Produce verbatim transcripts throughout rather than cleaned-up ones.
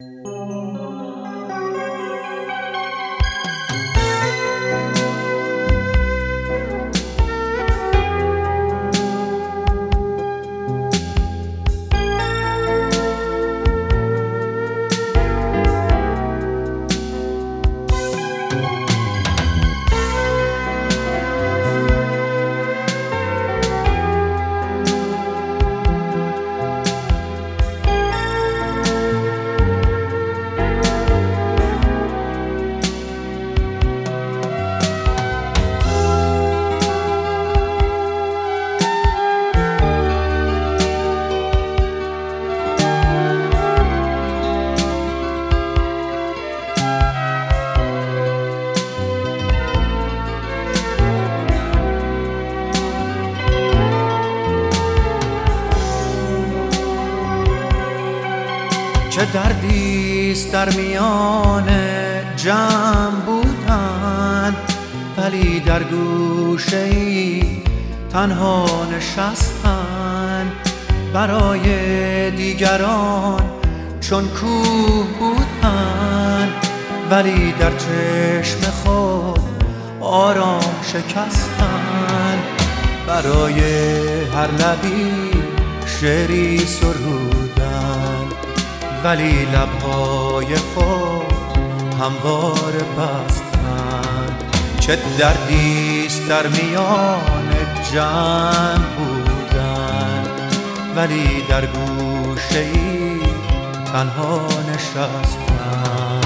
چه دردیست در میان جمع بودن، ولی در گوشه ای تنها نشستن. برای دیگران چون کوه بودن، ولی در چشم خود آرام شکستن. برای هر لبی شعری سرودن، ولی لبهای خود هموار بستن. چه دردیست در میان جمع بودن، ولی در گوشه ای تنها نشستن.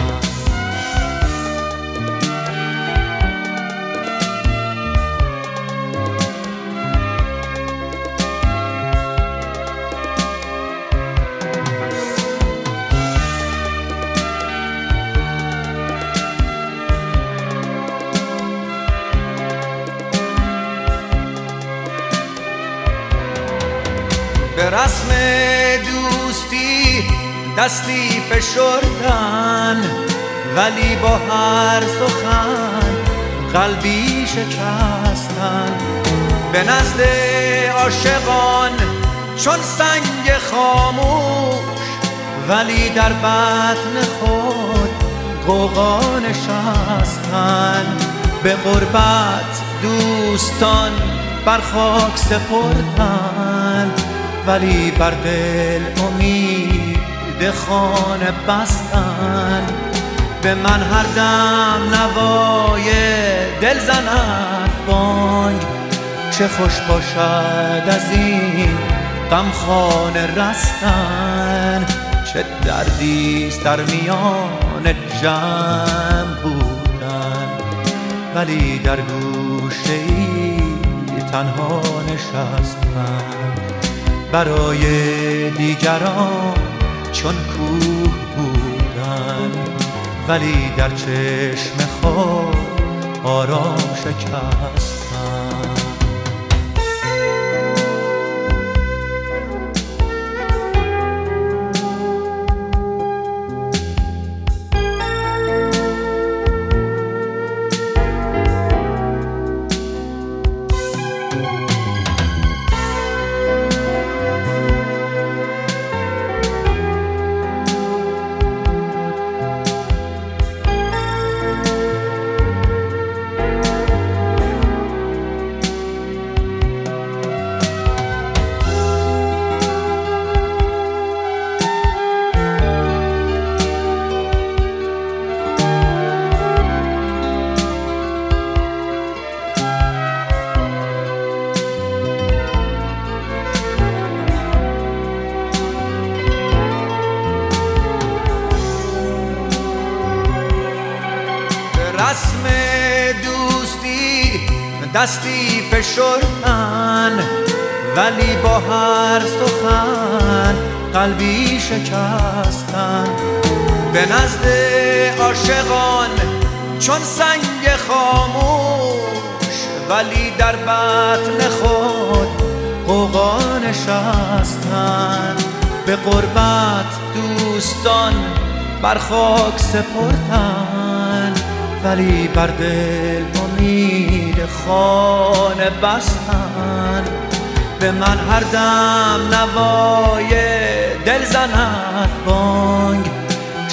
به رسم دوستی دستی فشردن، ولی با هر سخن قلبی شکستن. به نزد عاشقان چون سنگ خاموش، ولی در بطن خود غوغا نشستن. به غربت دوستان بر خاک سپردن، ولی بر دل امید خانه بستن. به من هر دم نوای دل زند بانگ، چه خوش باشد از این غمخانه رستن. چه دردیست در میان جمع بودن، ولی در گوشه ای تنها نشستن. برای دیگران چون کوه بودن، ولی در چشم خود آرام شکستن. رسم دوستی دستی فشردن، ولی با هر سخن قلبی شکستن. به نزد عاشقان چون سنگ خاموش، ولی در بطن خود غوغا نشستن. به غربت دوستان بر خاک سپردن، ولی بر دل امید خانه بستن. به من هر دم نوای دل زند بانگ،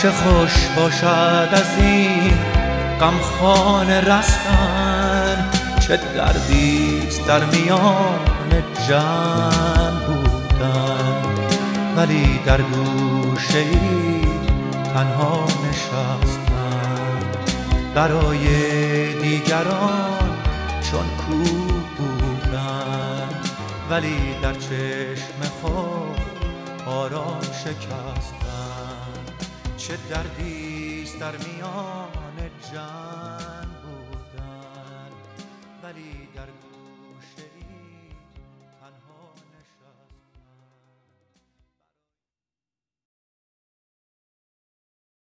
چه خوش باشد از این غمخانه رستن، چه دردیست در میان جمع بودن، ولی در گوشه ای تنها نشستن. برای دیگران چون کوه بودن، ولی در چشم خود آرام شکستن. چه دردیست در میان جمع